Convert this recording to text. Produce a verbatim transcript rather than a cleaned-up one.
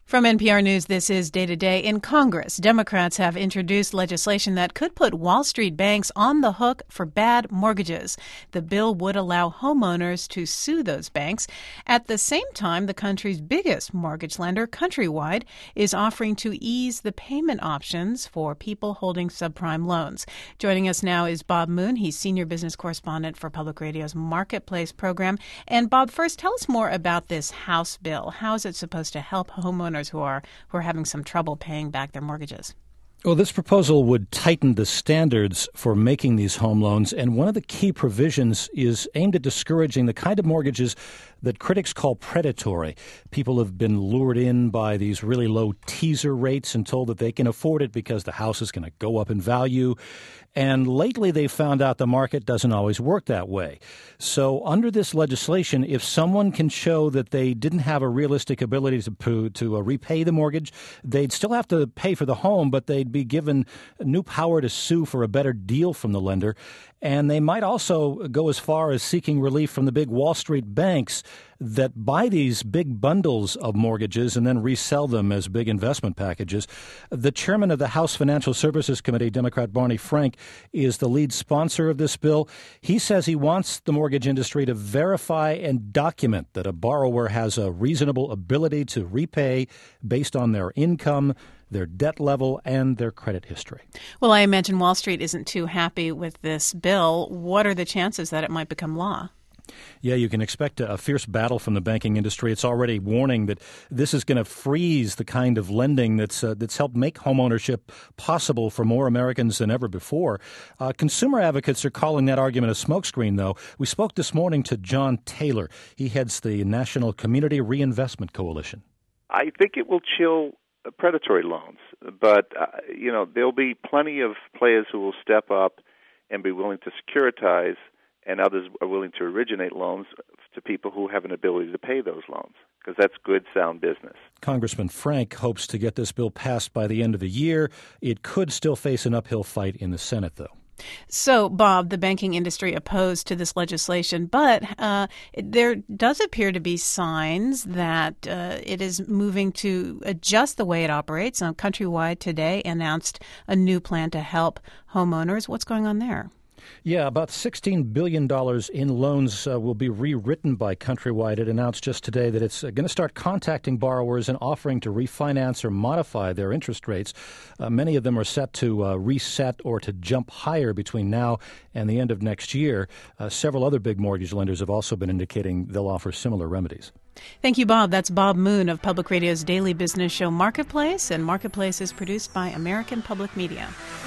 From N P R News, this is Day to Day. In Congress, Democrats have introduced legislation that could put Wall Street banks on the hook for bad mortgages. The bill would allow homeowners to sue those banks. At the same time, the country's biggest mortgage lender, Countrywide, is offering to ease the payment options for people holding subprime loans. Joining us now is Bob Moon. He's senior business correspondent for Public Radio's Marketplace program. And Bob, first, tell us more about this House bill. How is it supposed to help homeowners who are who are having some trouble paying back their mortgages? Well, this proposal would tighten the standards for making these home loans, and one of the key provisions is aimed at discouraging the kind of mortgages that critics call predatory. People have been lured in by these really low teaser rates and told that they can afford it because the house is going to go up in value. And lately they've found out the market doesn't always work that way. So under this legislation, if someone can show that they didn't have a realistic ability to, to uh, repay the mortgage, they'd still have to pay for the home, but they'd be given new power to sue for a better deal from the lender. And they might also go as far as seeking relief from the big Wall Street banks that buy these big bundles of mortgages and then resell them as big investment packages. The chairman of the House Financial Services Committee, Democrat Barney Frank, is the lead sponsor of this bill. He says he wants the mortgage industry to verify and document that a borrower has a reasonable ability to repay based on their income, their debt level, and their credit history. Well, I imagine Wall Street isn't too happy with this bill. What are the chances that it might become law? Yeah, you can expect a fierce battle from the banking industry. It's already warning that this is going to freeze the kind of lending that's uh, that's helped make homeownership possible for more Americans than ever before. Uh, consumer advocates are calling that argument a smokescreen, though. We spoke this morning to John Taylor. He heads the National Community Reinvestment Coalition. I think it will chill predatory loans, but uh, you know there'll be plenty of players who will step up and be willing to securitize, and others are willing to originate loans to people who have an ability to pay those loans, because that's good, sound business. Congressman Frank hopes to get this bill passed by the end of the year. It could still face an uphill fight in the Senate, though. So, Bob, the banking industry opposed to this legislation, but uh, there does appear to be signs that uh, it is moving to adjust the way it operates. Now, Countrywide today announced a new plan to help homeowners. What's going on there? Yeah, about sixteen billion dollars in loans uh, will be rewritten by Countrywide. It announced just today that it's uh, going to start contacting borrowers and offering to refinance or modify their interest rates. Uh, many of them are set to uh, reset or to jump higher between now and the end of next year. Uh, several other big mortgage lenders have also been indicating they'll offer similar remedies. Thank you, Bob. That's Bob Moon of Public Radio's daily business show Marketplace, and Marketplace is produced by American Public Media.